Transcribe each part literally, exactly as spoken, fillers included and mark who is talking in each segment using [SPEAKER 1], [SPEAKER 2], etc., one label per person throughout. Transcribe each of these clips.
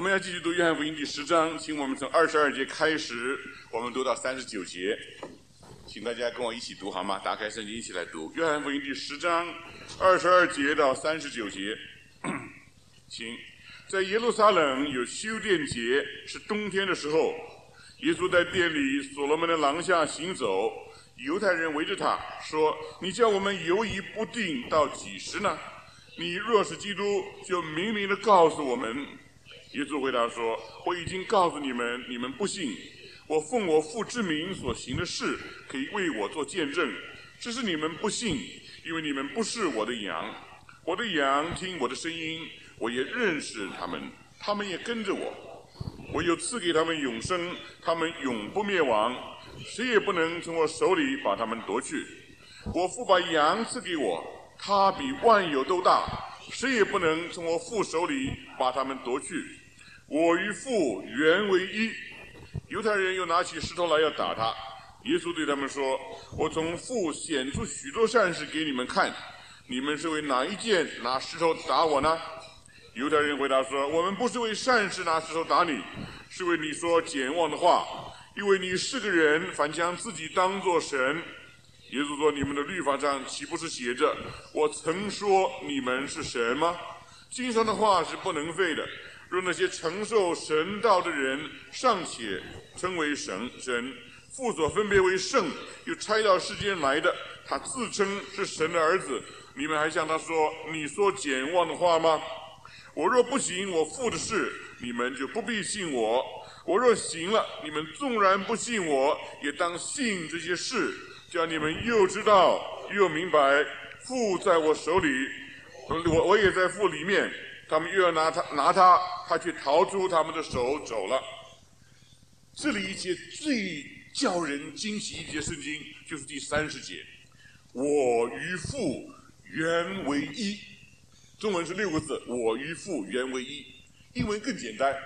[SPEAKER 1] 们要继续读约翰福音第十章，请我们从二十二节开始，我们读到三十九节，请大家跟我一起读好吗？打开圣经一起来读约翰福音第十章二十二节到三十九节。请，在耶路撒冷有修殿节，是冬天的时候，耶稣在殿里所罗门的廊下行走，犹太人围着他说：“你叫我们犹疑不定到几时呢？你若是基督，就明明的告诉我们。”耶稣回答说：“我已经告诉你们，你们不信。我奉我父之名所行的事，可以为我做见证。只是你们不信，因为你们不是我的羊。我的羊听我的声音，我也认识他们，他们也跟着我。我有赐给他们永生，他们永不灭亡，谁也不能从我手里把他们夺去。我父把羊赐给我，他比万有都大，谁也不能从我父手里把他们夺去。我与父原为一。”犹太人又拿起石头来要打他。耶稣对他们说：“我从父显出许多善事给你们看，你们是为哪一件拿石头打我呢？”犹太人回答说：“我们不是为善事拿石头打你，是为你说简妄的话，因为你是个人，反将自己当作神。”耶稣说：“你们的律法上岂不是写着，我曾说你们是神吗？经上的话是不能废的。若那些承受神道的人尚且称为神，神父所分别为圣，又差到世间来的，他自称是神的儿子，你们还向他说你说简妄的话吗？我若不行我父的事，你们就不必信我；我若行了，你们纵然不信我，也当信这些事，叫你们又知道又明白，父在我手里，我我也在父里面。他们又要拿他拿他，他却逃出他们的手走了。”这里一节最叫人惊奇一节圣经，就是第三十节：“我与父原为一。”中文是六个字：“我与父原为一。”英文更简单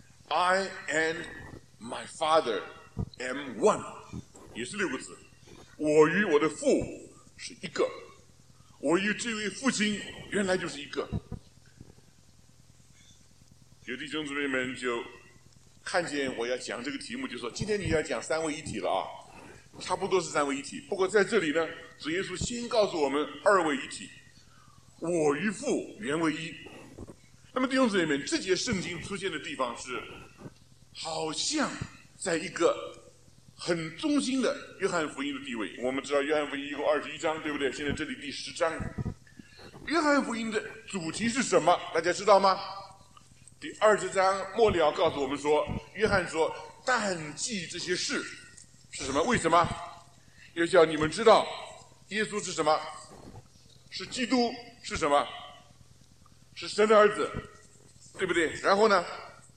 [SPEAKER 1] ：“I and my Father am one”， 也是六个字。我与我的父是一个，我与这位父亲原来就是一个。有弟兄姊妹们就看见我要讲这个题目，就说今天你要讲三位一体了啊，差不多是三位一体。不过在这里呢，主耶稣先告诉我们二位一体，我与父原为一。那么弟兄姊妹们，这节圣经出现的地方是好像在一个很中心的约翰福音的地位。我们知道约翰福音一共二十一章，对不对？现在这里第十章，约翰福音的主题是什么？大家知道吗？第二十章末了告诉我们说，约翰说：“但记这些事是什么？为什么？要叫你们知道，耶稣是什么？是基督，是什么？是神的儿子，对不对？然后呢，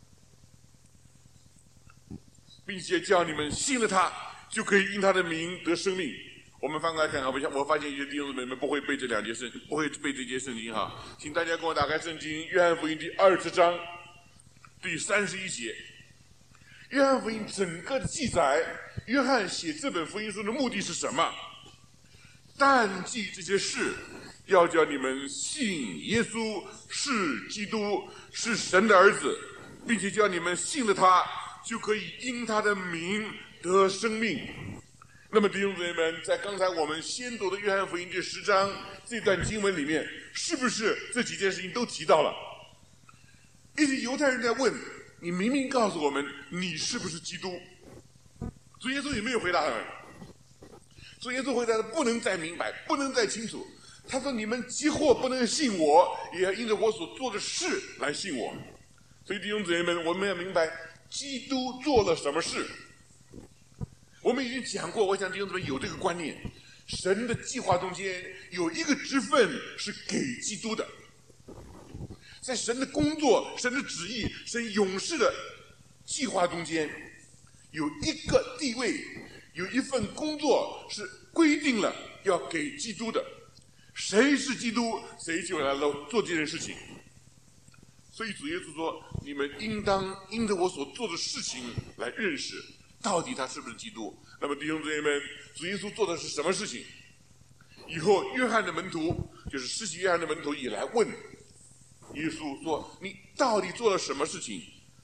[SPEAKER 1] 并且叫你们信了他，就可以因他的名得生命。”我们翻过来看看，我发现一些弟兄姊妹们不会背这两节圣，不会背这节圣经哈，请大家跟我打开圣经，约翰福音第二十章第三十一节。约翰福音整个的记载，约翰写这本福音书的目的是什么？但记这些事，要叫你们信耶稣是基督，是神的儿子，并且叫你们信了他，就可以因他的名得生命。那么弟兄姊妹们，在刚才我们先读的约翰福音第十章这段经文里面，是不是这几件事情都提到了？一些犹太人在问：“你明明告诉我们你是不是基督？”主耶稣也没有回答他们。主耶稣回答的不能再明白，不能再清楚。他说：“你们即或不能信我，也要因着我所做的事来信我。”所以弟兄姊妹们，我们要明白基督做了什么事。我们已经讲过，我想弟兄姊妹有这个观念，神的计划中间有一个职分是给基督的，在神的工作、神的旨意、神永世的计划中间，有一个地位，有一份工作是规定了要给基督的。谁是基督，谁就来做这件事情。所以主耶稣说：“你们应当因着我所做的事情来认识。”到底他是不是基督？那么弟兄姊妹们，主耶稣做的是什么事情？以后约翰的门徒，就是施洗约翰的门徒也来问耶稣说：“你到底做了什么事情？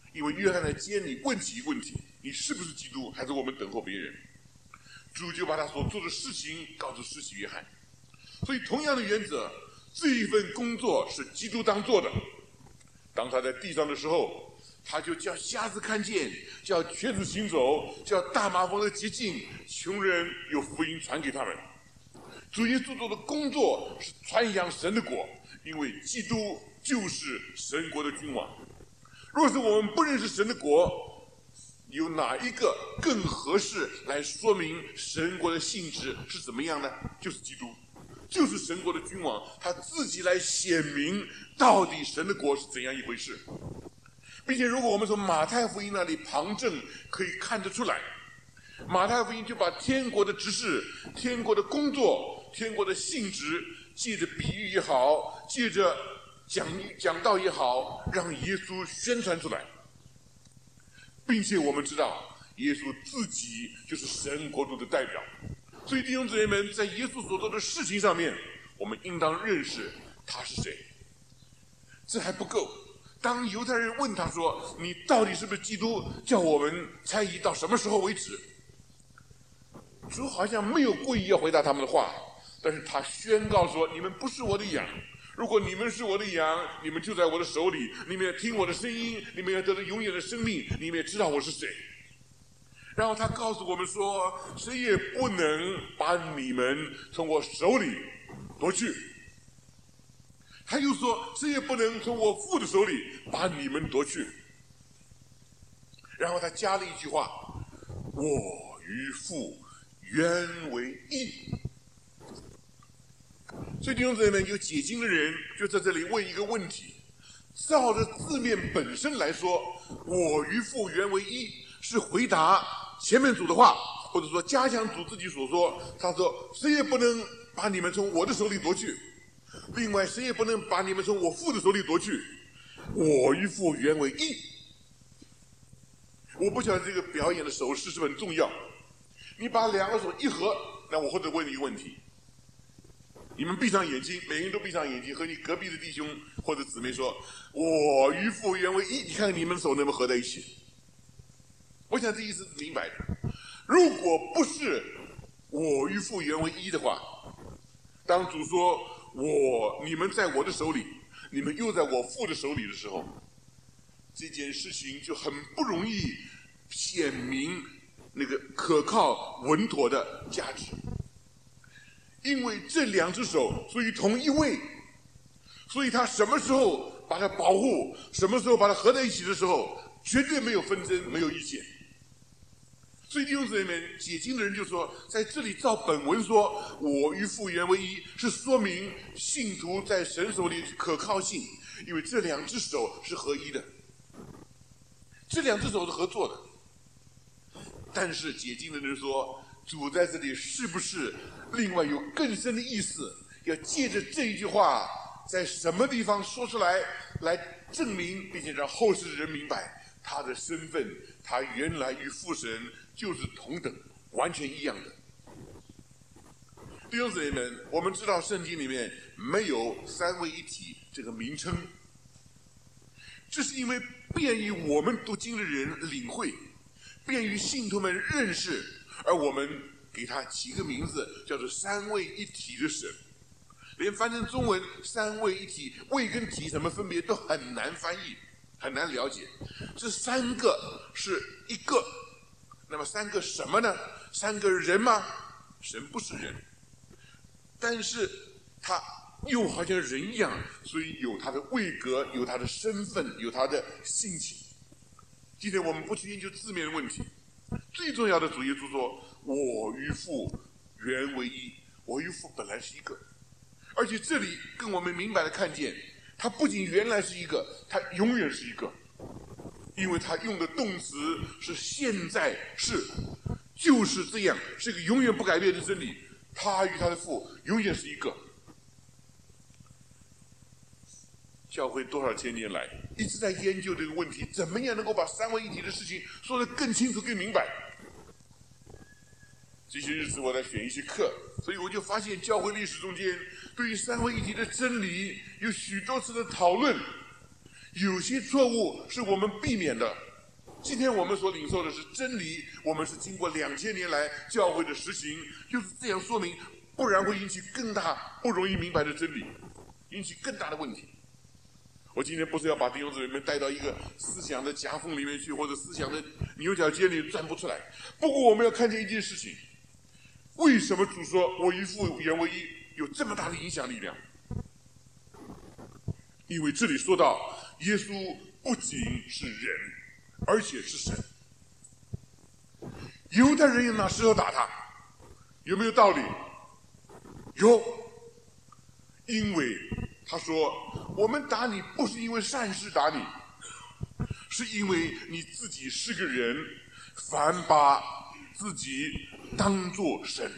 [SPEAKER 1] 因为约翰来接你，问起一个问题：你是不是基督，还是我们等候别人？主就把他所做的事情告诉施洗约翰。所以同样的原则，这一份工作是基督当做的。当他在地上的时候，他就叫瞎子看见，叫瘸子行走，叫大麻风的洁净，穷人有福音传给他们。主耶稣做的工作是传扬神的国，因为基督就是神国的君王。若是我们不认识神的国，有哪一个更合适来说明神国的性质是怎么样呢？就是基督，就是神国的君王，他自己来显明到底神的国是怎样一回事。并且如果我们从马太福音那里旁证，可以看得出来，马太福音就把天国的职事、天国的工作、天国的性质，借着比喻也好，借着讲讲道也好，让耶稣宣传出来。并且我们知道，耶稣自己就是神国度的代表。所以弟兄姊妹们，在耶稣所做的事情上面，我们应当认识他是谁。这还不够，当犹太人问他说：“你到底是不是基督？叫我们猜疑到什么时候为止？”主好像没有故意要回答他们的话，但是他宣告说：“你们不是我的羊。如果你们是我的羊，你们就在我的手里，你们要听我的声音，你们要得到永远的生命，你们也知道我是谁。”然后他告诉我们说：“谁也不能把你们从我手里夺去。”他又说：“谁也不能从我父的手里把你们夺去。”然后他加了一句话：“我与父原为一。”所以弟兄姊妹们，有解经的人就在这里问一个问题：照着字面本身来说，“我与父原为一”是回答前面主的话，或者说加强主自己所说。他说：“谁也不能把你们从我的手里夺去。另外，谁也不能把你们从我父的手里夺去。我与父原为一。”我不晓得这个表演的手势是不是很重要。你把两个手一合，那我或者问你一个问题：你们闭上眼睛，每个人都闭上眼睛，和你隔壁的弟兄或者姊妹说：“我与父原为一。”你看看你们手能不能合在一起？我想这意思是明白的。如果不是我与父原为一的话，当主说我你们在我的手里，你们又在我父的手里的时候，这件事情就很不容易显明那个可靠稳妥的价值。因为这两只手属于同一位，所以他什么时候把它保护，什么时候把它合在一起的时候，绝对没有纷争，没有意见。所以弟兄姊妹们，解经的人就说，在这里照本文说“我与父原为一”，是说明信徒在神手里可靠性，因为这两只手是合一的，这两只手是合作的。但是解经的人说，主在这里是不是另外有更深的意思？要借着这一句话，在什么地方说出来，来证明，并且让后世人明白他的身份，他原来与父神就是同等，完全一样的。弟兄姊妹们，我们知道圣经里面没有三位一体这个名称，这是因为便于我们读经的人领会，便于信徒们认识，而我们给他起个名字，叫做三位一体的神。连翻成中文三位一体，位跟体什么分别都很难翻译，很难了解。这三个是一个，那么三个什么呢？三个人吗？神不是人，但是他又好像人一样，所以有他的位格，有他的身份，有他的性情。今天我们不去研究字面的问题，最重要的主耶稣说：“我与父原为一。”我与父本来是一个，而且这里跟我们明白的看见，他不仅原来是一个，他永远是一个，因为他用的动词是现在是，就是这样，是个永远不改变的真理。他与他的父永远是一个。教会多少千年来一直在研究这个问题，怎么样能够把三位一体的事情说得更清楚、更明白。这些日子我在选一些课，所以我就发现教会历史中间对于三位一体的真理有许多次的讨论， 有些错误是我们避免的。今天我们所领受的是真理，我们是经过两千年来教会的实行，就是这样说明，不然会引起更大不容易明白的真理，引起更大的问题。我今天不是要把弟兄姊妹们带到一个思想的夹缝里面去，或者思想的牛角尖里钻不出来。不过我们要看见一件事情，为什么主说我一复原为一有这么大的影响力量？因为这里说到耶稣不仅是人，而且是神。犹太人拿石头打他，有没有道理？有，因为他说我们打你不是因为善事打你，是因为你自己是个人，反把自己当作神。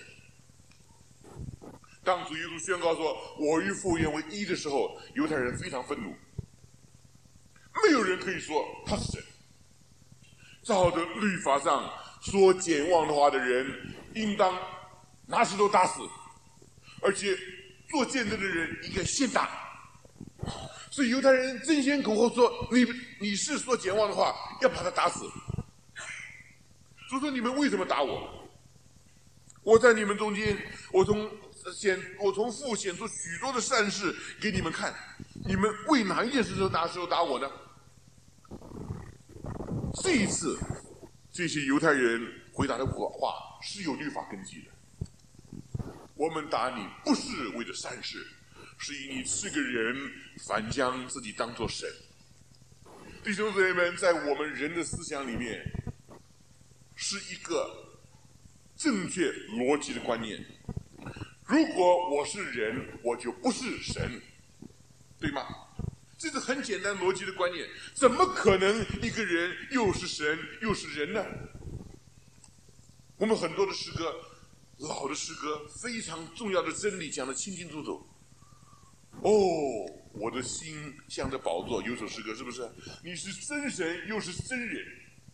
[SPEAKER 1] 当主耶稣宣告说我与父原为一的时候，犹太人非常愤怒，没有人可以说他是神。照着律法上说简妄的话的人，应当拿石头打死，而且做见证的人应该先打。所以犹太人争先恐后说你你是说简妄的话，要把他打死。主说你们为什么打我？我在你们中间，我从显我从父显出许多的善事给你们看，你们为哪一件事拿石头打我呢？这一次这些犹太人回答的话是有律法根基的。我们打你不是为了善事，是因你是个人，反将自己当作神。弟兄姊妹们，在我们人的思想里面是一个正确逻辑的观念。如果我是人，我就不是神，对吗？这是很简单逻辑的观念，怎么可能一个人又是神又是人呢？我们很多的诗歌，老的诗歌，非常重要的真理讲得清清楚楚。哦，我的心向着宝座，有首诗歌是不是？你是真神又是真人，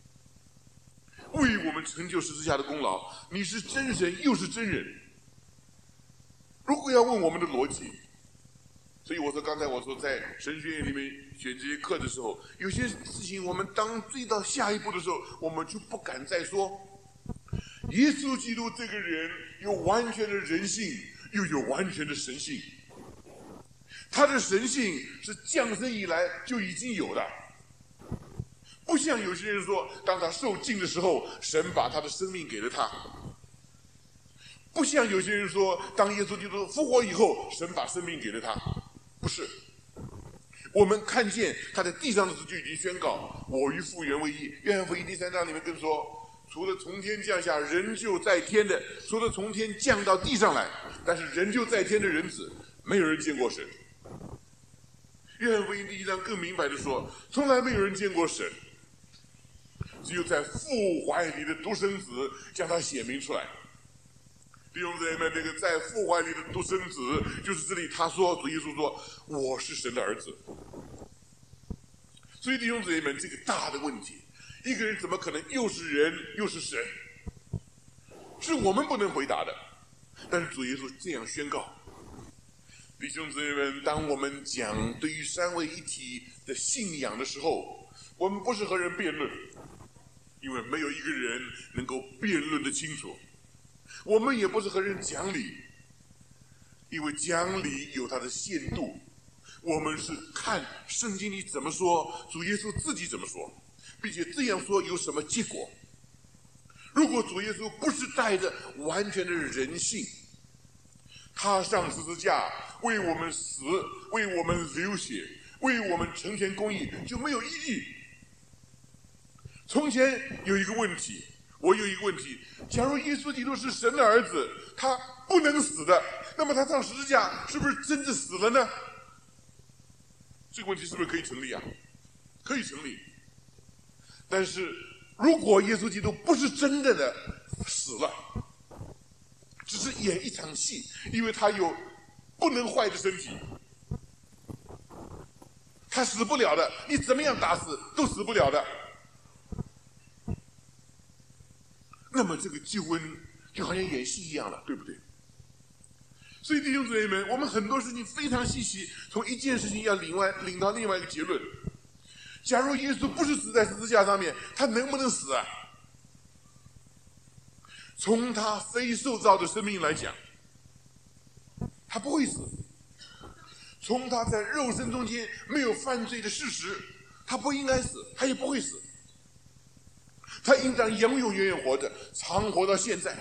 [SPEAKER 1] 为我们成就十字架的功劳，你是真神又是真人。如果要问我们的逻辑，所以我说刚才我说在神学院里面选这些课的时候，有些事情我们当追到下一步的时候，我们就不敢再说耶稣基督这个人有完全的人性，又有完全的神性。他的神性是降生以来就已经有的，不像有些人说当他受尽的时候，神把他的生命给了他，不像有些人说当耶稣基督复活以后，神把生命给了他，不是。我们看见他在地上的时候就已经宣告我与父原为一。约翰福音第三章里面更说，除了从天降下人就在天的，除了从天降到地上来，但是人就在天的人子，没有人见过神。约翰福音第一章更明白的说，从来没有人见过神，只有在父怀里的独生子将他显明出来。弟兄姊妹们，那个在父怀里的独生子，就是这里他说主耶稣说我是神的儿子。所以弟兄姊妹们，这个大的问题，一个人怎么可能又是人又是神，是我们不能回答的。但是主耶稣这样宣告。弟兄姊妹们，当我们讲对于三位一体的信仰的时候，我们不是和人辩论，因为没有一个人能够辩论得清楚。我们也不是和人讲理，因为讲理有它的限度。我们是看圣经里怎么说，主耶稣自己怎么说，并且这样说有什么结果。如果主耶稣不是带着完全的人性，他上十字架为我们死，为我们流血，为我们成全公义，就没有意义。从前有一个问题，我有一个问题，假如耶稣基督是神的儿子，他不能死的，那么他上十字架是不是真的死了呢？这个问题是不是可以成立啊？可以成立。但是如果耶稣基督不是真的的死了，只是演一场戏，因为他有不能坏的身体，他死不了的，你怎么样打死都死不了的。那么这个救恩就好像演戏一样了，对不对？所以弟兄姊妹们，我们很多事情非常细细，从一件事情要领外领到另外一个结论。 假如耶稣不是死在十字架上面，他能不能死啊？从他非受造的生命来讲，他不会死。从他在肉身中间没有犯罪的事实，他不应该死，他也不会死。他应当永永远远活着，长活到现在。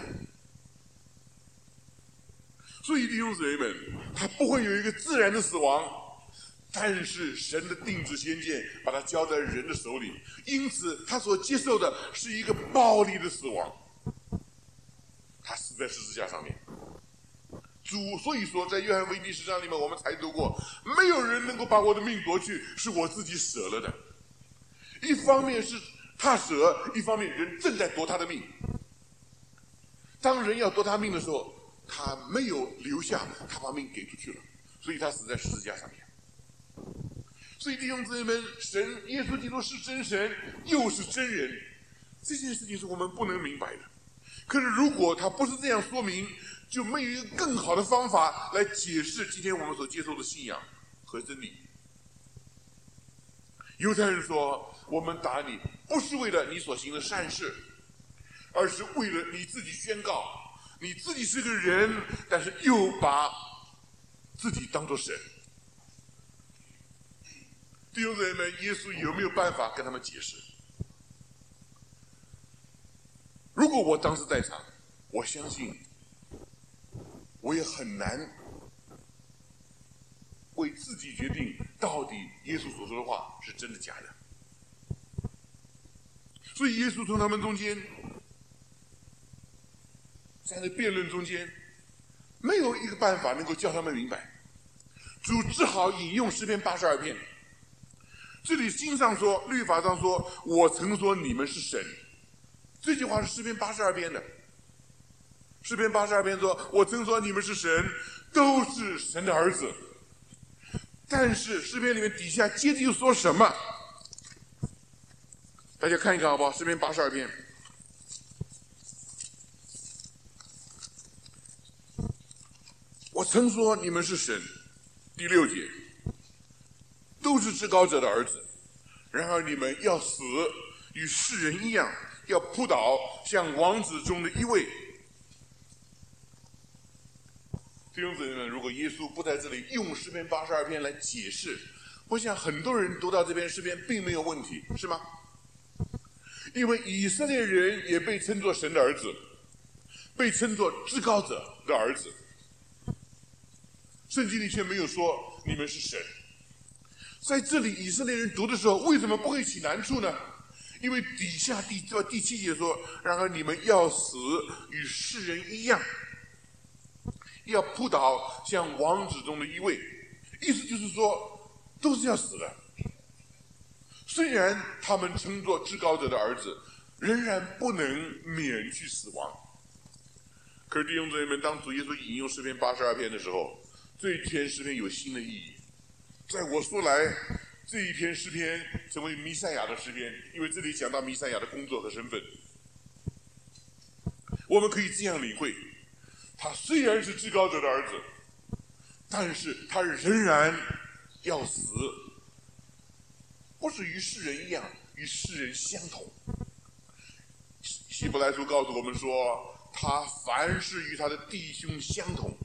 [SPEAKER 1] 所以弟兄姊妹们，他不会有一个自然的死亡，但是神的定旨先见把他交在人的手里，因此他所接受的是一个暴力的死亡。他死在十字架上面。主所以说，在约翰福音第十章里面，我们才读过，没有人能够把我的命夺去，是我自己舍了的。一方面是他舍，一方面人正在夺他的命。当人要夺他命的时候，他没有留下，他把命给出去了，所以他死在十字架上面。所以弟兄姊妹们，神耶稣基督是真神，又是真人，这件事情是我们不能明白的。可是如果他不是这样说明，就没有一个更好的方法来解释今天我们所接受的信仰和真理。犹太人说，我们打你不是为了你所行的善事，而是为了你自己宣告你自己是个人，但是又把自己当作神。弟兄姊妹们，耶稣有没有办法跟他们解释？如果我当时在场，我相信我也很难为自己决定到底耶稣所说的话是真的假的。所以耶稣从他们中间，在那辩论中间，没有一个办法能够叫他们明白，主只好引用诗篇八十二篇。这里经上说，律法上说，我曾说你们是神，这句话是诗篇八十二篇的。诗篇八十二篇说，我曾说你们是神，都是神的儿子。但是诗篇里面底下接着又说什么？大家看一看好不好？诗篇八十二篇，我曾说你们是神，第六节，都是至高者的儿子，然而你们要死，与世人一样，要扑倒，像王子中的一位。弟兄姊妹们，如果耶稣不在这里用诗篇八十二篇来解释，我想很多人读到这篇诗篇并没有问题，是吗？因为以色列人也被称作神的儿子，被称作至高者的儿子，圣经里却没有说你们是神。在这里以色列人读的时候，为什么不会起难处呢？因为底下第第七节说，然而你们要死，与世人一样，要扑倒，像王子中的一位。意思就是说，都是要死的。虽然他们称作至高者的儿子，仍然不能免去死亡。可是弟兄姊妹们，当主耶稣引用诗篇八十二篇的时候，这一篇诗篇有新的意义。在我说来，这一篇诗篇成为弥赛亚的诗篇，因为这里讲到弥赛亚的工作和身份。我们可以这样领会，他虽然是至高者的儿子，但是他仍然要死，不是与世人一样，与世人相同。希伯来书告诉我们说，他凡是与他的弟兄相同，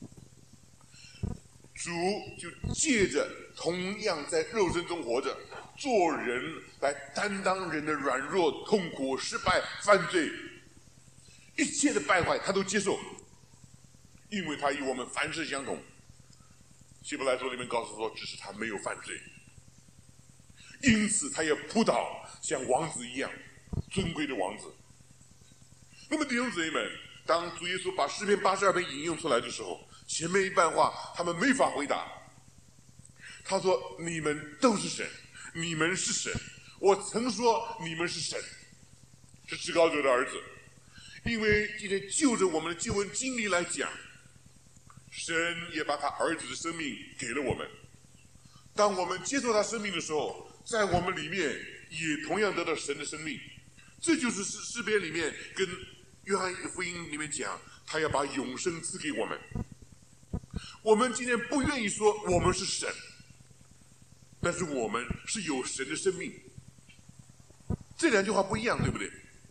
[SPEAKER 1] 主就借着同样在肉身中活着，做人来担当人的软弱、痛苦、失败、犯罪，一切的败坏他都接受，因为他与我们凡事相同。希伯来书里面告诉说，只是他没有犯罪，因此他也扑倒，像王子一样尊贵的王子。那么弟兄姊妹们，当主耶稣把诗篇八十二篇引用出来的时候，前面一半话他们没法回答。他说，你们都是神，你们是神，我曾说你们是神，是至高者的儿子。因为今天就着我们的救恩经历来讲，神也把他儿子的生命给了我们。当我们接受他生命的时候，在我们里面也同样得到神的生命。这就是诗诗篇里面跟约翰福音里面讲，他要把永生赐给我们。我们今天不愿意说我们是神， 但是我们是有神的生命。这两句话不一样，对不对？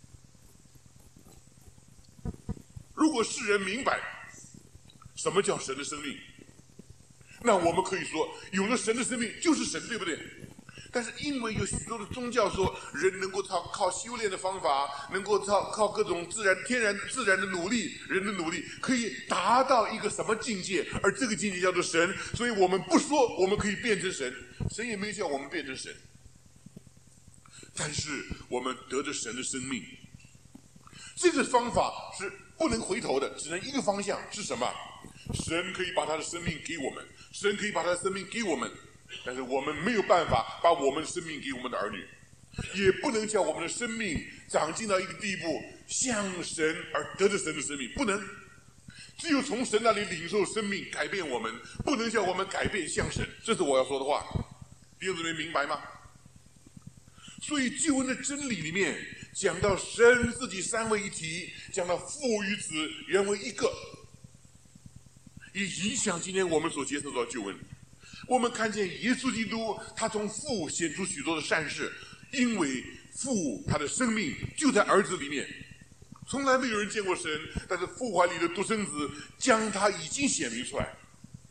[SPEAKER 1] 如果世人明白什么叫神的生命，那我们可以说有了神的生命就是神，对不对？但是因为有许多的宗教说人能够靠靠修炼的方法，能够靠靠各种自然天然自然的努力，人的努力可以达到一个什么境界，而这个境界叫做神，所以我们不说我们可以变成神，神也没有叫我们变成神，但是我们得着神的生命，这个方法是不能回头的，只能一个方向，是什么？神可以把他的生命给我们，神可以把他的生命给我们，但是我们没有办法把我们的生命给我们的儿女，也不能叫我们的生命长进到一个地步，像神而得着神的生命，不能。只有从神那里领受生命，改变我们，不能叫我们改变像神。这是我要说的话，弟兄姊妹明白吗？所以救恩的真理里面讲到神自己三位一体，讲到父与子原为一个，也影响今天我们所接受到救恩。我们看见耶稣基督他从父显出许多的善事，因为父他的生命就在儿子里面，从来没有人见过神，但是父怀里的独生子将他已经显明出来。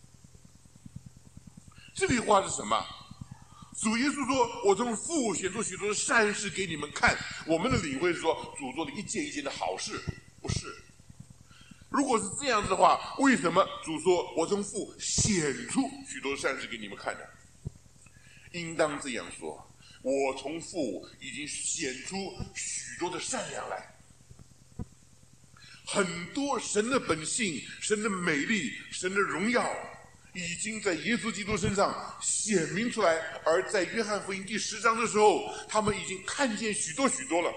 [SPEAKER 1] 这句话是什么？主耶稣说我从父显出许多的善事给你们看，我们的领会是说主做了一件一件的好事，不是。如果是这样子的话，为什么主说我从父显出许多的善事给你们看呢？应当这样说，我从父已经显出许多的善良来，很多神的本性、神的美丽、神的荣耀已经在耶稣基督身上显明出来，而在约翰福音第十章的时候，他们已经看见许多许多了。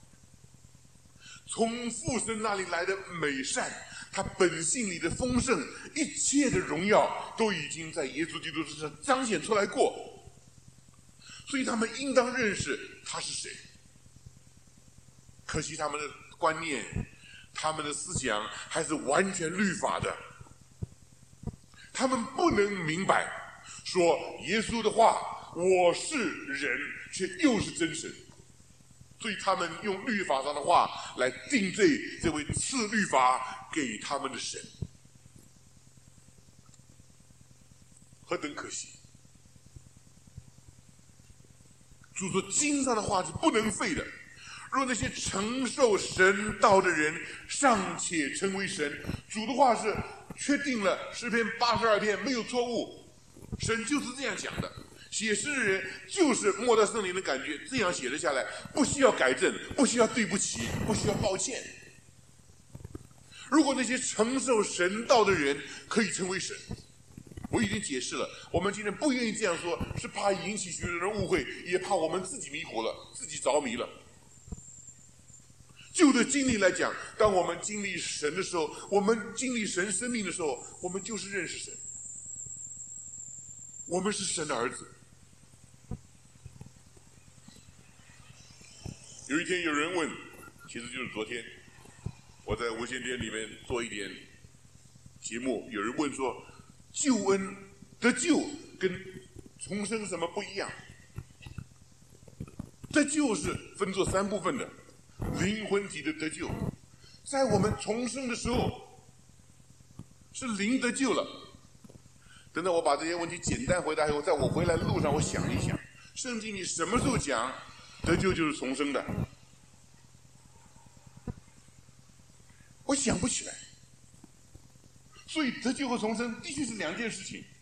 [SPEAKER 1] 从父神那里来的美善，他本性里的丰盛，一切的荣耀都已经在耶稣基督身上彰显出来过，所以他们应当认识他是谁。可惜他们的观念、他们的思想还是完全律法的，他们不能明白说耶稣的话我是人却又是真神，所以他们用律法上的话来定罪这位赐律法给他们的神，何等可惜！主说经上的话是不能废的，若那些承受神道的人尚且成为神，主的话是确定了诗篇八十二篇没有错误，神就是这样讲的，写诗的人就是摸到圣灵的感觉，这样写了下来，不需要改正，不需要对不起，不需要抱歉。如果那些承受神道的人可以成为神，我已经解释了，我们今天不愿意这样说，是怕引起许多人误会，也怕我们自己迷糊了，自己着迷了。就的经历来讲，当我们经历神的时候，我们经历神生命的时候，我们就是认识神，我们是神的儿子。有一天有人问，其实就是昨天我在无线电里面做一点节目，有人问说救恩得救跟重生什么不一样？得救是分作三部分的，灵魂体的得救，在我们重生的时候是灵得救了。等到我把这些问题简单回答以后，在我回来的路上我想一想，圣经里什么时候讲得救就是重生的？我想不起来。所以得救和重生的确是两件事情。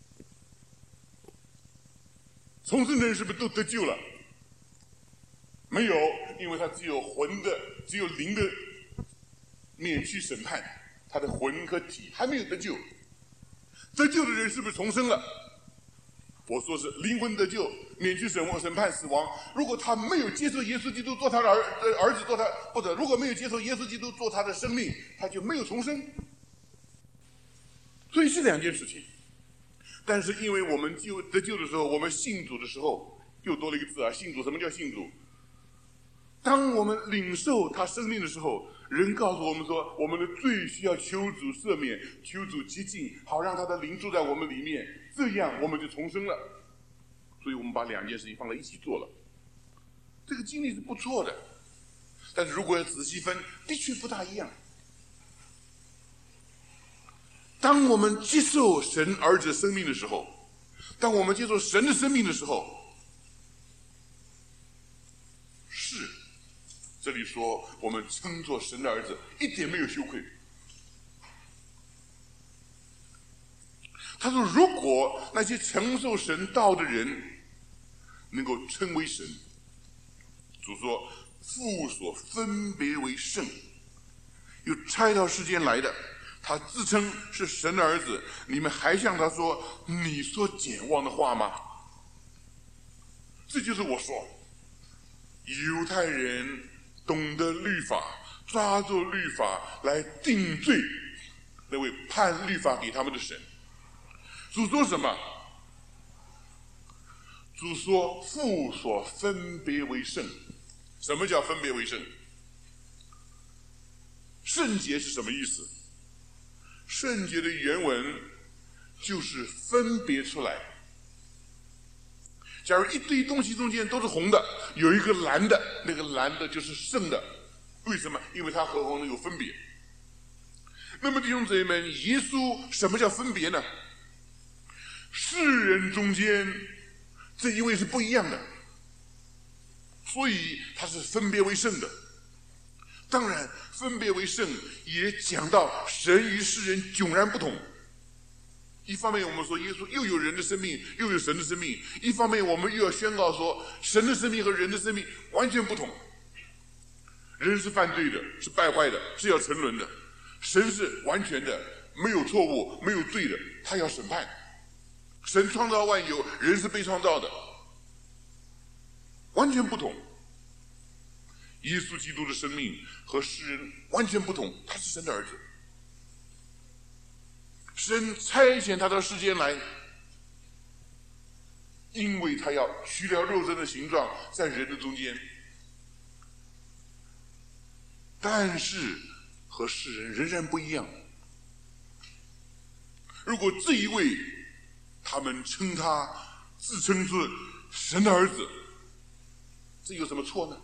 [SPEAKER 1] 重生的人是不是都得救了？没有，因为他只有魂的，只有灵的免去审判，他的魂和体还没有得救。得救的人是不是重生了？我说是灵魂得救，免去审审判死亡。如果他没有接受耶稣基督做他的儿儿子，做他或者如果没有接受耶稣基督做他的生命，他就没有重生。所以是两件事情。但是因为我们救得救的时候，我们信主的时候又多了一个字啊，信主。什么叫信主？当我们领受他生命的时候，人告诉我们说，我们的罪需要求主赦免，求主洁净，好让他的灵住在我们里面，这样我们就重生了。 所以我们把两件事情放在一起做了。这个经历是不错的，但是如果要仔细分，的确不大一样。当我们接受神儿子生命的时候，当我们接受神的生命的时候，是这里说我们称作神的儿子，一点没有羞愧。他说如果那些承受神道的人能够称为神，主说父所分别为圣，又差到世间来的，他自称是神的儿子，你们还向他说你所简忘的话吗？这就是我说犹太人懂得律法，抓住律法来定罪那位判律法给他们的神。主说什么？主说父所分别为圣。什么叫分别为圣？圣洁是什么意思？圣洁的原文就是分别出来。假如一堆东西中间都是红的，有一个蓝的，那个蓝的就是圣的。为什么？因为它和红的有分别。那么弟兄姊妹们，耶稣什么叫分别呢？世人中间这一位是不一样的，所以他是分别为圣的。当然分别为圣也讲到神与世人迥然不同。一方面我们说耶稣又有人的生命又有神的生命，一方面我们又要宣告说神的生命和人的生命完全不同。人是犯罪的，是败坏的，是要沉沦的，神是完全的，没有错误没有罪的，他要审判。神创造万有，人是被创造的，完全不同。耶稣基督的生命和世人完全不同，他是神的儿子。神差遣他到世间来，因为他要取了肉身的形状，在人的中间。但是和世人仍然不一样。如果这一位他们称他自称是神的儿子，这有什么错呢？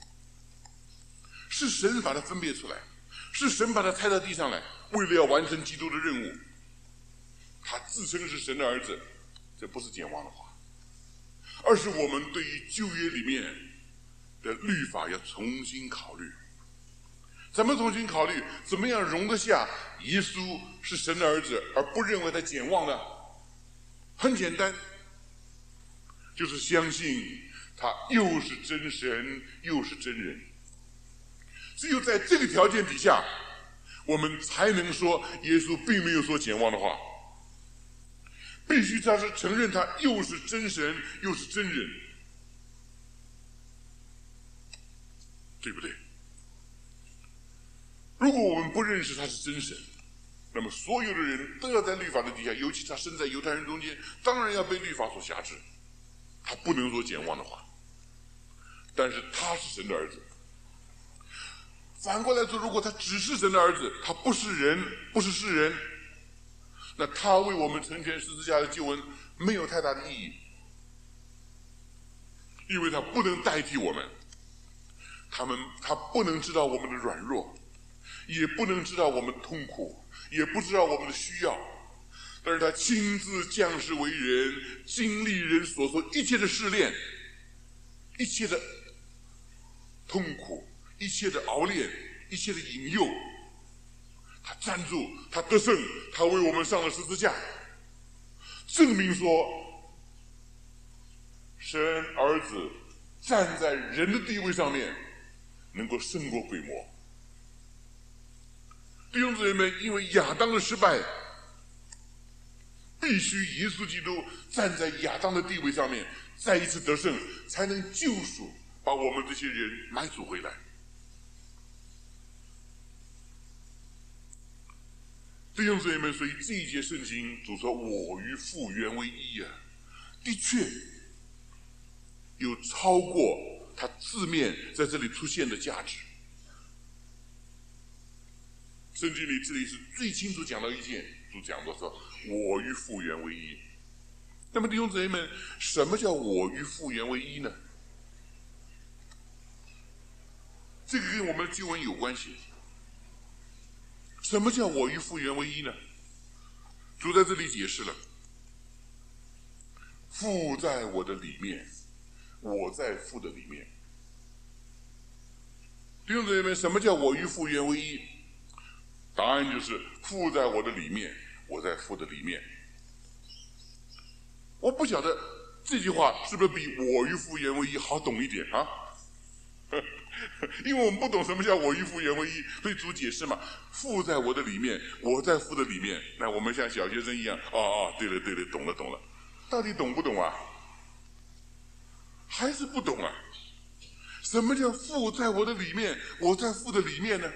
[SPEAKER 1] 是神把他分别出来，是神把他拆到地上来，为了要完成基督的任务。他自称是神的儿子，这不是简忘的话，而是我们对于旧约里面的律法要重新考虑。怎么重新考虑？怎么样容得下耶稣是神的儿子而不认为他简忘呢？很简单，就是相信他又是真神又是真人。只有在这个条件底下，我们才能说耶稣并没有说简忘的话。必须他是承认他又是真神又是真人，对不对？如果我们不认识他是真神，那么所有的人都要在律法的底下，尤其他身在犹太人中间，当然要被律法所辖制。他不能说简忘的话，但是他是神的儿子。反过来说，如果他只是神的儿子，他不是人，不是世人，那他为我们成全十字架的救恩没有太大的意义，因为他不能代替我们，他们他不能知道我们的软弱，也不能知道我们的痛苦，也不知道我们的需要，但是他亲自降世为人，经历人所说一切的试炼，一切的痛苦，一切的熬炼，一切的引诱，他站住，他得胜，他为我们上了十字架，证明说神儿子站在人的地位上面能够胜过鬼魔。弟兄姊妹们，因为亚当的失败，必须耶稣基督站在亚当的地位上面再一次得胜，才能救赎，把我们这些人买赎回来。弟兄姊妹们，所以这一节圣经主说我与父原为一啊，的确有超过它字面在这里出现的价值。圣经里这里是最清楚讲到一件，主讲到说我与父原为一。 那么弟兄姊妹们，什么叫我与父原为一呢？这个跟我们的经文有关系。什么叫我与父原为一呢？主在这里解释了，父在我的里面，我在父的里面。弟兄姊妹们，什么叫我与父原为一？答案就是父在我的里面，我在父的里面。我不晓得这句话是不是比我与父原为一好懂一点啊？因为我们不懂什么叫我与父原为一，所以主解释嘛，父在我的里面，我在父的里面。那我们像小学生一样，哦哦，对了对了，懂了懂了。到底懂不懂啊？还是不懂啊？什么叫父在我的里面，我在父的里面呢？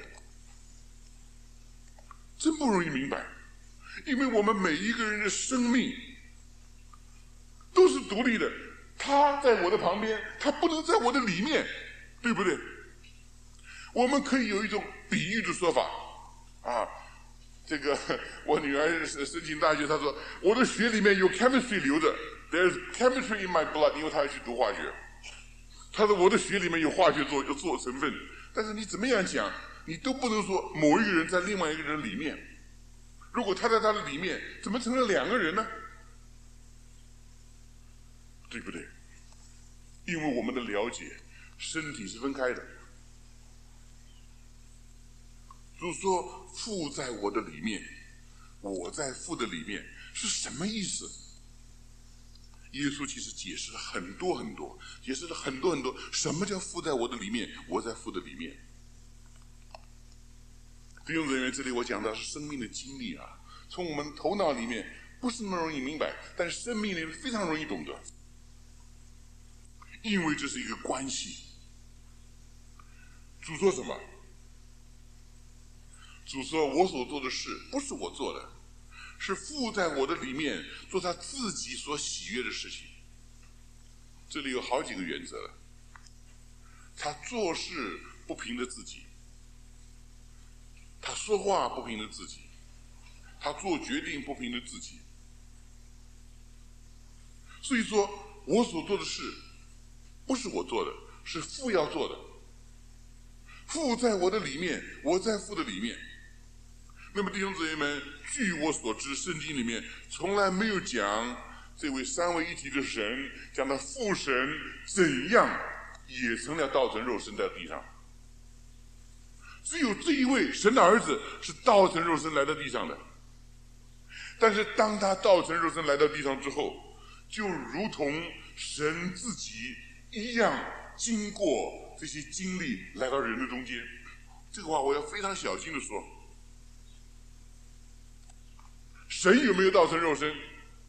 [SPEAKER 1] 真不容易明白，因为我们每一个人的生命都是独立的，他在我的旁边，他不能在我的里面，对不对？我们可以有一种比喻的说法啊，这个我女儿申请大学，她说我的血里面有 chemistry 流着 ，there's chemistry in my blood， 因为她要去读化学。她说我的血里面有化学做做成分，但是你怎么样讲，你都不能说某一个人在另外一个人里面。如果他在他的里面，怎么成了两个人呢？对不对？因为我们的了解，身体是分开的。就是说，父在我的里面，我在父的里面，是什么意思？耶稣其实解释了很多很多，解释了很多很多。什么叫父在我的里面，我在父的里面？弟兄姊妹，这里我讲到是生命的经历啊，从我们头脑里面不是那么容易明白，但是生命里面非常容易懂得，因为这是一个关系。主说什么？主说我所做的事不是我做的，是父在我的里面做他自己所喜悦的事情。这里有好几个原则了，他做事不凭着自己，他说话不凭着自己，他做决定不凭着自己。所以说我所做的事不是我做的，是父要做的。父在我的里面，我在父的里面。那么弟兄姊妹们，据我所知，圣经里面从来没有讲这位三位一体的神，讲到父神怎样也成了道成肉身在地上。只有这一位神的儿子是道成肉身来到地上的。但是当他道成肉身来到地上之后，就如同神自己一样，经过这些经历来到人的中间。这个话我要非常小心的说，神有没有道成肉身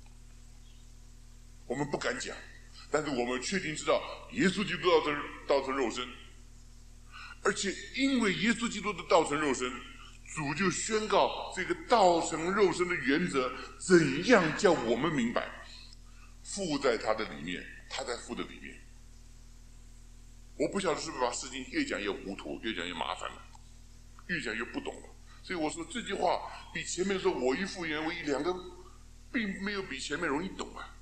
[SPEAKER 1] 我们不敢讲，但是我们确定知道耶稣基督道成道成肉身，而且因为耶稣基督的道成肉身，主就宣告这个道成肉身的原则怎样叫我们明白，父在他的里面，他在父的里面。我不晓得是不是把事情越讲越糊涂，越讲越麻烦了，越讲越不懂了。所以我说这句话比前面说我与父原为一，两个并没有比前面容易懂啊。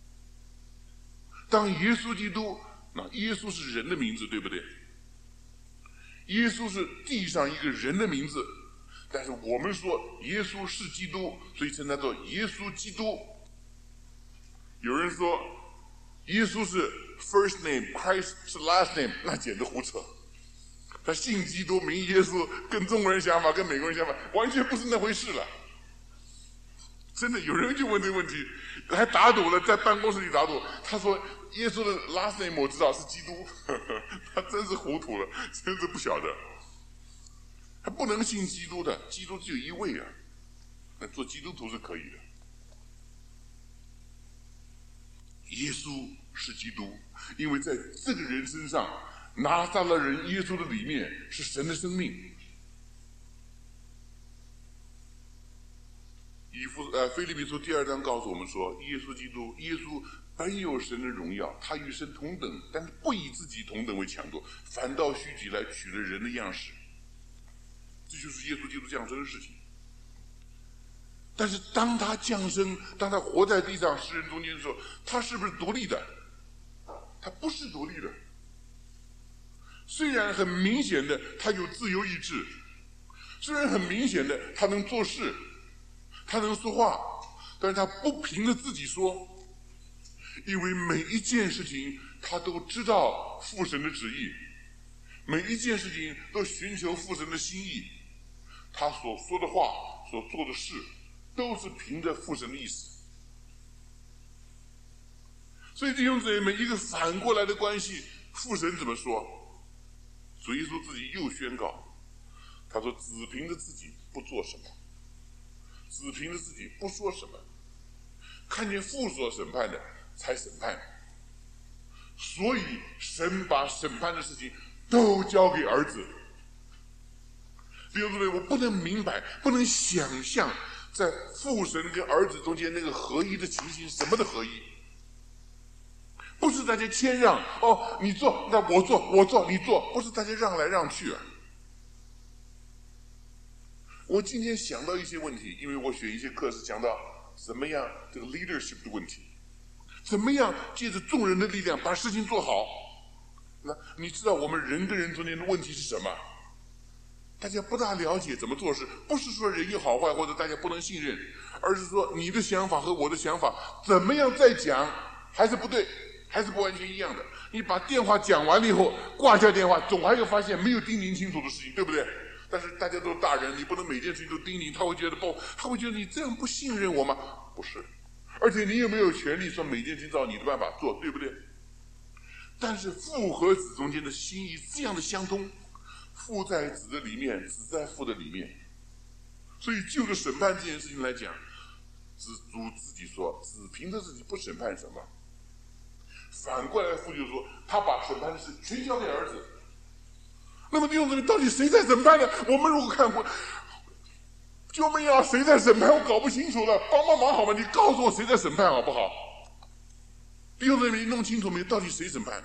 [SPEAKER 1] 当耶稣基督，那耶稣是人的名字，对不对？耶稣是地上一个人的名字，但是我们说耶稣是基督，所以称他做耶稣基督。有人说耶稣是 first name， Christ 是 last name， 那简直胡扯。他信基督名耶稣，跟中国人想法跟美国人想法完全不是那回事了。真的有人就问这个问题，还打赌了，在办公室里打赌，他说耶稣的 last name 我知道是基督，呵呵，他真是糊涂了，真是不晓得。他不能信基督的，基督只有一位啊，那做基督徒是可以的。耶稣是基督，因为在这个人身上，拿撒勒人耶稣的里面是神的生命。以弗呃腓立比书第二章告诉我们说，耶稣基督，耶稣本有神的荣耀，他与神同等，但是不以自己同等为强夺，反倒虚己来取了人的样式。这就是耶稣基督降生的事情。 但是当他降生，当他活在地上世人中间的时候，他是不是独立的？他不是独立的。虽然很明显的他有自由意志，虽然很明显的他能做事，他能说话，但是他不凭着自己说，因为每一件事情他都知道父神的旨意，每一件事情都寻求父神的心意，他所说的话，所做的事都是凭着父神的意思。所以弟兄姊妹，一个反过来的关系，父神怎么说？主耶稣自己又宣告，他说只凭着自己不做什么，只凭着自己不说什么，看见父所审判的才审判。所以神把审判的事情都交给儿子。弟兄姊妹，我不能明白，不能想象在父神跟儿子中间那个合一的情形。什么的合一？不是大家谦让，哦，你做，那我做，我做，你做，不是大家让来让去啊。我今天想到一些问题，因为我选一些课是讲到怎么样这个 leadership 的问题，怎么样借着众人的力量把事情做好。那你知道我们人跟人中间的问题是什么？大家不大了解怎么做事，不是说人有好坏或者大家不能信任，而是说你的想法和我的想法怎么样再讲还是不对，还是不完全一样的。你把电话讲完了以后挂下电话，总还有发现没有叮咛清楚的事情，对不对？但是大家都是大人，你不能每件事情都叮咛，他会觉得不，他会觉得你这样不信任我吗？不是，而且你有没有权利说每件事情照你的办法做，对不对？但是父和子中间的心意这样的相通，父在子的里面，子在父的里面。所以就着审判这件事情来讲，主自己说，只凭着自己不审判什么。反过来父就说，他把审判的事全交给儿子。那么弟兄姊妹，到底谁在审判呢？我们如果看过，救命啊！谁在审判？我搞不清楚了，帮帮忙好吗？你告诉我谁在审判好不好？弟兄姊妹，弄清楚没有？到底谁审判？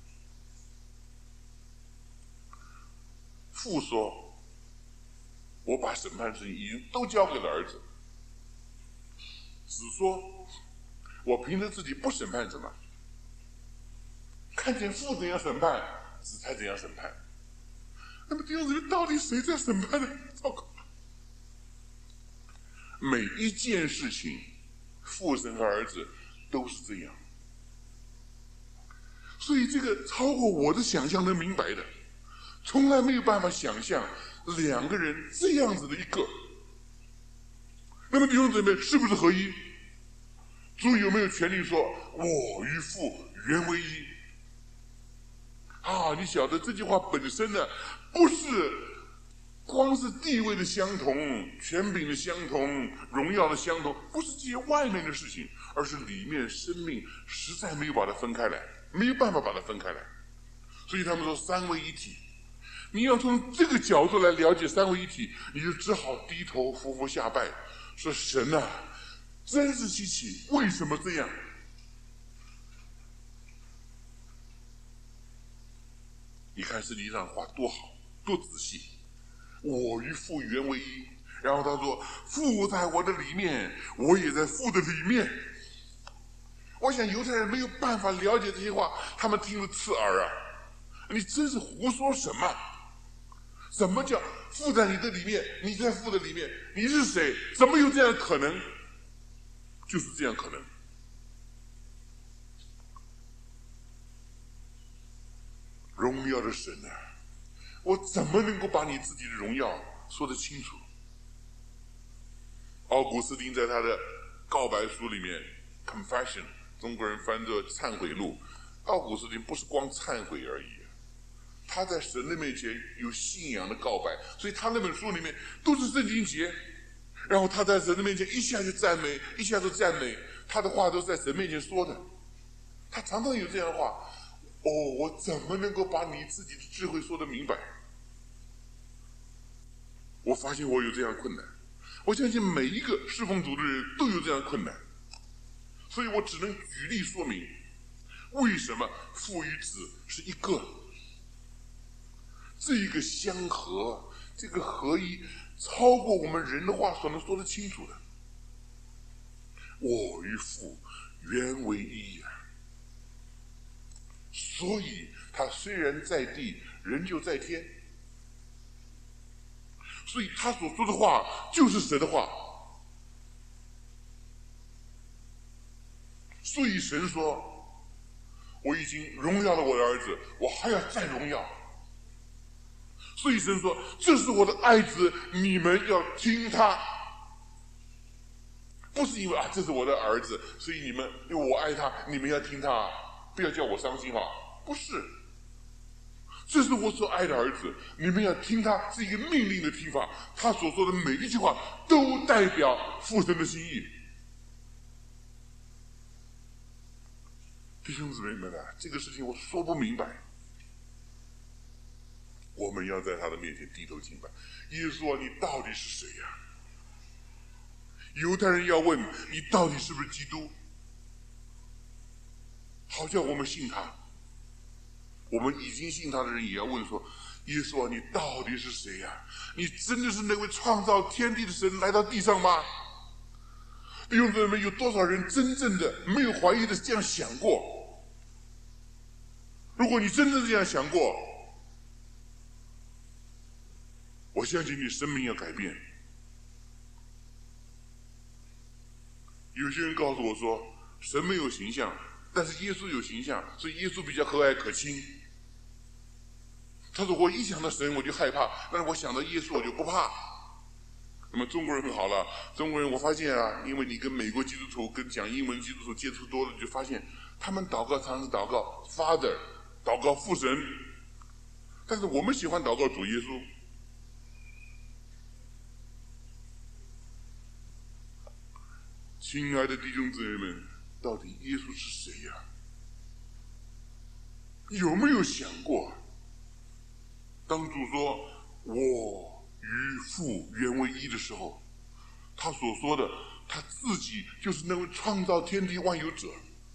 [SPEAKER 1] 父说，我把审判的事情已经都交给了儿子。子说，我凭着自己不审判什么，看见父怎样审判，子才怎样审判。那么弟兄姊妹，到底谁在审判呢？糟糕！每一件事情，父神和儿子都是这样。所以这个超过我的想象能明白的，从来没有办法想象两个人这样子的一个。那么弟兄姊妹，是不是合一？主有没有权利说我与父原为一？啊，你晓得这句话本身呢，不是光是地位的相同、权柄的相同、荣耀的相同，不是这些外面的事情，而是里面生命实在没有把它分开来，没有办法把它分开来。所以他们说三位一体。你要从这个角度来了解三位一体，你就只好低头匍匐下拜，说神啊，真是稀奇，为什么这样？你看圣经上话多好，多仔细。我与父原为一，然后他说父在我的里面，我也在父的里面。我想犹太人没有办法了解这些话，他们听了刺耳啊！你真是胡说什么？什么叫父在你的里面，你在父的里面？你是谁？怎么有这样的可能？就是这样可能。荣耀的神啊，我怎么能够把你自己的荣耀说得清楚？奥古斯丁在他的告白书里面 Confession， 中国人翻作忏悔录，奥古斯丁不是光忏悔而已，他在神的面前有信仰的告白，所以他那本书里面都是圣经节，然后他在神的面前一下就赞美，一下就赞美，他的话都是在神面前说的。他常常有这样的话，哦，我怎么能够把你自己的智慧说得明白？我发现我有这样的困难，我相信每一个侍奉主的人都有这样的困难，所以我只能举例说明为什么父与子是一个。这个相合，这个合一，超过我们人的话所能说得清楚的。
[SPEAKER 2] 我与父原为一呀、啊。所以他虽然在地，人就在天。所以他所说的话就是神的话。所以神说，我已经荣耀了我的儿子，我还要再荣耀。所以神说，这是我的爱子，你们要听他。不是因为啊，这是我的儿子，所以你们因为我爱他，你们要听他，不要叫我伤心哈。不是，这是我所爱的儿子，你们要听他，是一个命令的听法。他所说的每一句话都代表父神的心意。弟兄姊妹们啊，这个事情我说不明白。我们要在他的面前低头敬拜。耶稣啊，你到底是谁呀、啊？犹太人要问你到底是不是基督，好叫我们信他。我们已经信他的人也要问说，耶稣啊，你到底是谁呀、啊？你真的是那位创造天地的神来到地上吗？弟兄姊妹们，有多少人真正的没有怀疑的这样想过？如果你真正这样想过，我相信你生命要改变。有些人告诉我说，神没有形象，但是耶稣有形象，所以耶稣比较和蔼可亲。他说我一想到神我就害怕，但是我想到耶稣我就不怕。那么中国人很好了，中国人我发现啊，因为你跟美国基督徒跟讲英文基督徒接触多了，你就发现他们祷告常常是祷告 Father， 祷告父神，但是我们喜欢祷告主耶稣。亲爱的弟兄姊妹们，到底耶稣是谁呀、啊？有没有想过，当主说我与父原为一的时候，他所说的他自己就是那位创造天地万有者。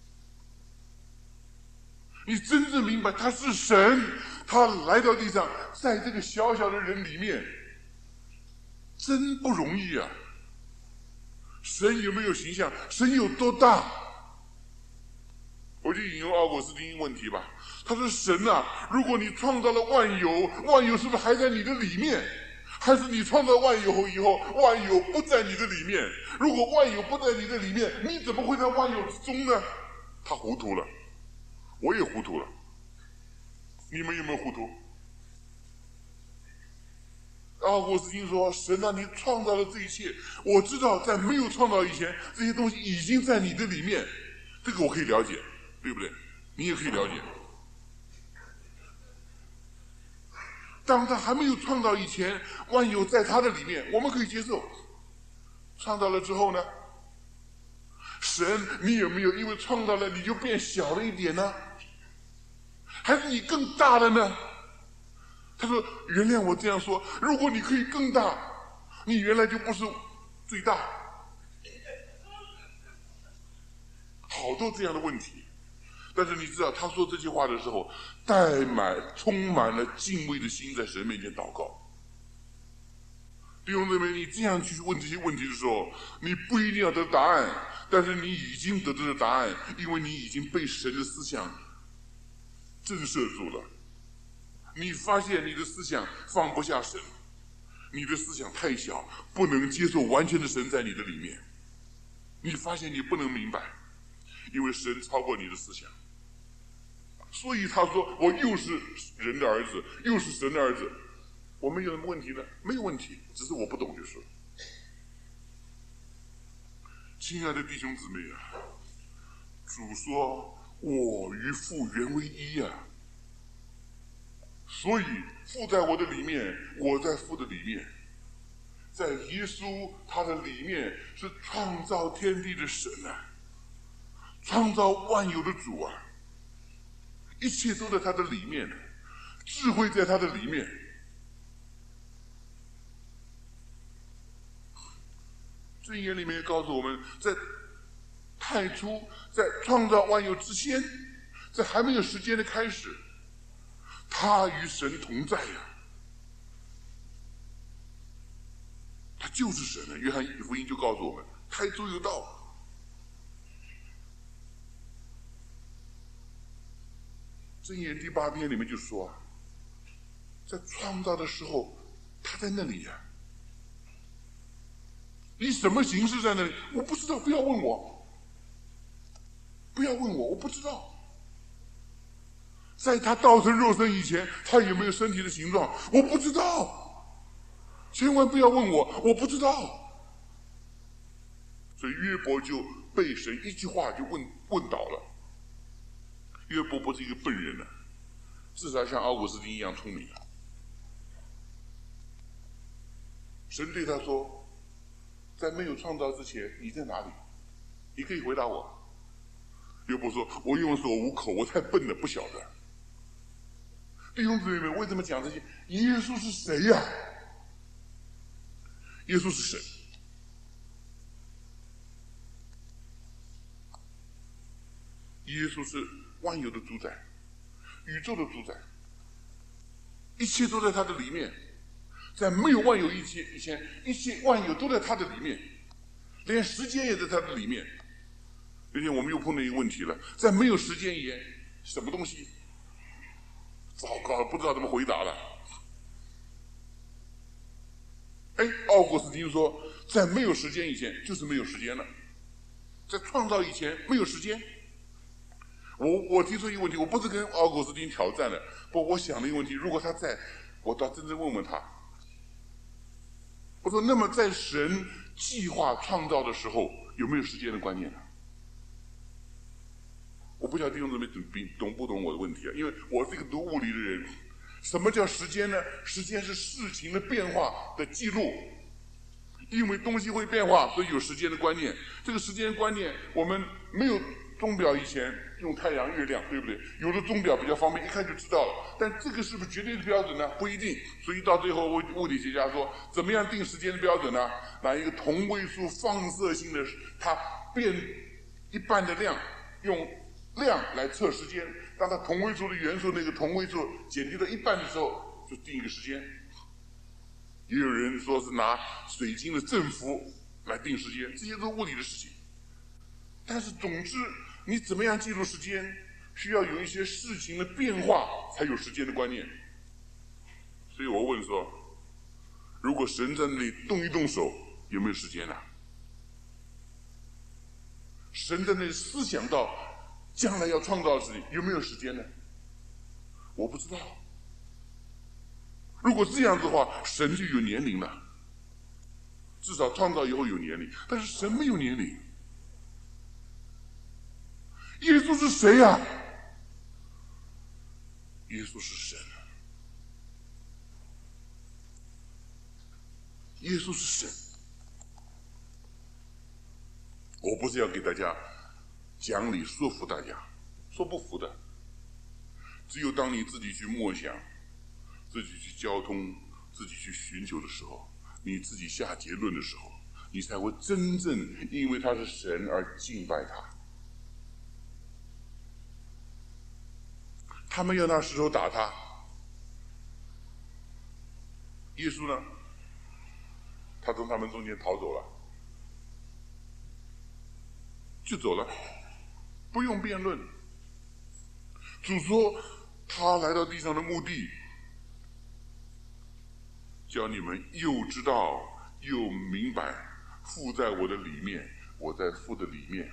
[SPEAKER 2] 你真正明白他是神，他来到地上，在这个小小的人里面，真不容易啊。神有没有形象？神有多大？我就引用奥古斯丁问题吧。他说：“神啊，如果你创造了万有，万有是不是还在你的里面？还是你创造万有以后，万有不在你的里面？如果万有不在你的里面，你怎么会在万有之中呢？”他糊涂了，我也糊涂了。你们有没有糊涂？奥古斯丁说：“神啊，你创造了这一切，我知道在没有创造以前，这些东西已经在你的里面。这个我可以了解，对不对？你也可以了解。当他还没有创造以前，万有在他的里面，我们可以接受。创造了之后呢？神，你有没有因为创造了你就变小了一点呢？还是你更大了呢？”他说：“原谅我这样说，如果你可以更大，你原来就不是最大。”好多这样的问题，但是你知道，他说这句话的时候，带满充满了敬畏的心，在神面前祷告。弟兄姊妹，你这样去问这些问题的时候，你不一定要得答案，但是你已经得到了答案，因为你已经被神的思想震慑住了。你发现你的思想放不下神，你的思想太小，不能接受完全的神在你的里面。你发现你不能明白，因为神超过你的思想。所以他说：“我又是人的儿子，又是神的儿子。”我们有什么问题呢？没有问题，只是我不懂就是了。亲爱的弟兄姊妹啊，主说：“我与父原为一啊。”所以父在我的里面，我在父的里面。在耶稣他的里面是创造天地的神啊，创造万有的主啊，一切都在他的里面，智慧在他的里面。箴言里面告诉我们，在太初，在创造万有之前，在还没有时间的开始，他与神同在呀、啊，他就是神啊。约翰福音就告诉我们，太初有道， 箴言第八篇里面就说，在创造的时候，他在那里呀、啊。以什么形式在那里？我不知道，不要问我，不要问我，我不知道。在他道成肉身以前，他有没有身体的形状？我不知道，千万不要问我，我不知道。所以约伯就被神一句话就问问倒了。约伯不是一个笨人呢、啊，至少像奥古斯丁一样聪明啊。神对他说，在没有创造之前，你在哪里？你可以回答我。约伯说，我用手无口，我太笨了，不晓得。弟兄姊妹们，为什么讲这些？耶稣是谁呀、啊？耶稣是神。耶稣是万有的主宰，宇宙的主宰，一切都在他的里面。在没有万有一切以前，一切万有都在他的里面，连时间也在他的里面。而且我们又碰到一个问题了，在没有时间以前，什么东西？糟糕了，不知道怎么回答了。哎，奥古斯丁说，在没有时间以前，就是没有时间了。在创造以前，没有时间。我我提出一个问题，我不是跟奥古斯丁挑战的，不，我想了一个问题，如果他在，我倒真正问问他。我说，那么在神计划创造的时候，有没有时间的观念呢？我不晓得弟兄姊妹懂懂不懂我的问题啊？因为我是一个读物理的人。什么叫时间呢？时间是事情的变化的记录。因为东西会变化，所以有时间的观念。这个时间观念，我们没有钟表以前用太阳、月亮，对不对？有的钟表比较方便，一看就知道了。但这个是不是绝对的标准呢？不一定。所以到最后，物物理学家说，怎么样定时间的标准呢？拿一个同位素放射性的，它变一半的量，用量来测时间。当它同位素的元素那个同位素减低到一半的时候，就定一个时间。也有人说是拿水晶的振幅来定时间，这些都是物理的事情。但是总之，你怎么样记录时间，需要有一些事情的变化，才有时间的观念。所以我问说，如果神在那里动一动手，有没有时间呢、啊？神在那里思想到将来要创造的事情，有没有时间呢？我不知道。如果这样子的话，神就有年龄了，至少创造以后有年龄。但是神没有年龄。耶稣是谁呀、啊？耶稣是神。耶稣是神。我不是要给大家讲理说服大家，说不服的。只有当你自己去默想，自己去交通，自己去寻求的时候，你自己下结论的时候，你才会真正因为他是神而敬拜他。他们要拿石头打他，耶稣呢？他从他们中间逃走了，就走了，不用辩论。主说他来到地上的目的，叫你们又知道又明白，父在我的里面，我在父的里面。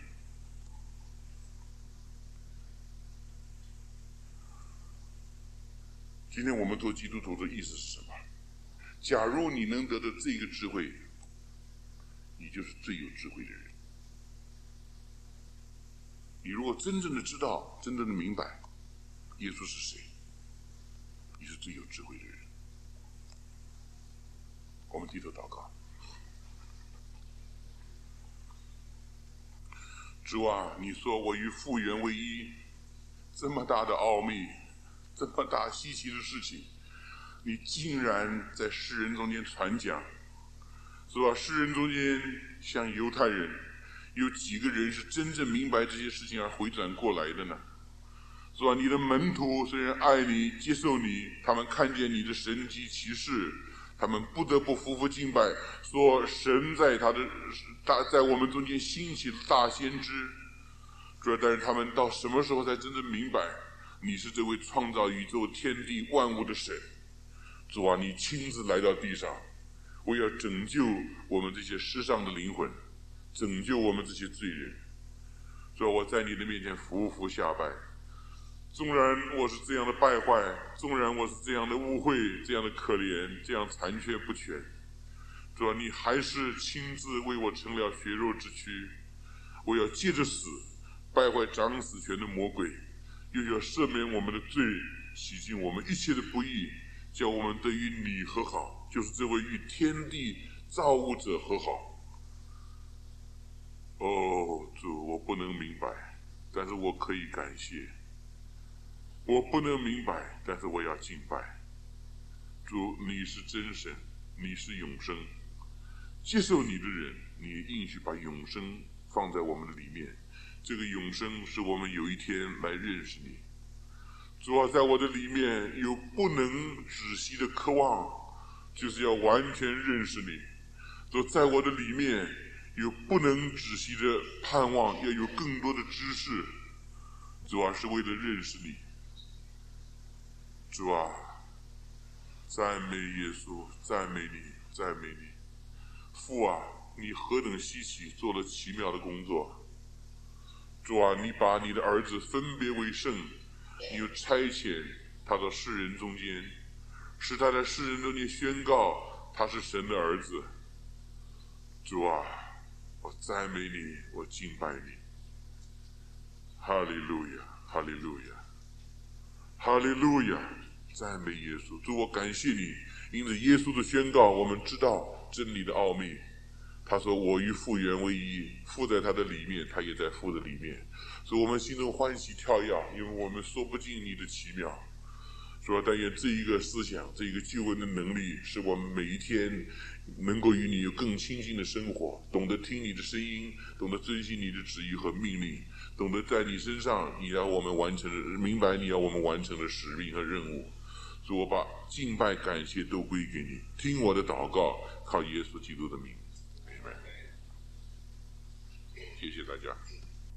[SPEAKER 2] 今天我们做基督徒的意思是什么？假如你能得到这个智慧，你就是最有智慧的人。你如果真正的知道，真正的明白耶稣是谁，你是最有智慧的人。我们低头祷告。主啊，你说我与父原为一，这么大的奥秘，这么大稀奇的事情，你竟然在世人中间传讲，是吧？世人中间像犹太人，有几个人是真正明白这些事情而回转过来的呢？是吧？你的门徒虽然爱你、接受你，他们看见你的神迹奇事，他们不得不匍匐敬拜，说神在他的大在我们中间兴起的大先知。主要但是他们到什么时候才真正明白你是这位创造宇宙天地万物的神。主啊，你亲自来到地上，为要拯救我们这些世上的灵魂，拯救我们这些罪人。主啊，我在你的面前匍匐下拜。纵然我是这样的败坏，纵然我是这样的污秽，这样的可怜，这样残缺不全，主啊，你还是亲自为我成了血肉之躯。我要借着死败坏掌死权的魔鬼，又要赦免我们的罪，洗净我们一切的不义，叫我们得与你和好，就是这位与天地造物者和好。哦，主，我不能明白，但是我可以感谢。我不能明白，但是我要敬拜。主，你是真神，你是永生。接受你的人，你应许把永生放在我们的里面。这个永生是我们有一天来认识你。主啊，在我的里面有不能止息的渴望，就是要完全认识你。主，在我的里面有不能止息的盼望，要有更多的知识。主啊，是为了认识你。主啊，赞美耶稣，赞美你，赞美你。父啊，你何等稀奇，做了奇妙的工作。主啊，你把你的儿子分别为圣，你又差遣他到世人中间，使他在世人中间宣告他是神的儿子。主啊，我赞美你，我敬拜你。哈利路亚，哈利路亚，哈利路亚，赞美耶稣。主，我感谢你，因着耶稣的宣告，我们知道真理的奥秘。他说我与父原为一，父在他的里面，他也在父的里面。所以我们心中欢喜跳跃，因为我们说不尽你的奇妙。说但愿这一个思想，这一个救恩的能力，使我们每一天能够与你有更亲近的生活，懂得听你的声音，懂得遵循你的旨意和命令，懂得在你身上你要我们完成的，明白你要我们完成的使命和任务。所以我把敬拜感谢都归给你，听我的祷告，靠耶稣基督的名。谢谢大家。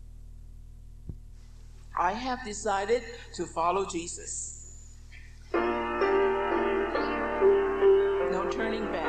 [SPEAKER 3] I have decided to follow Jesus. No turning back.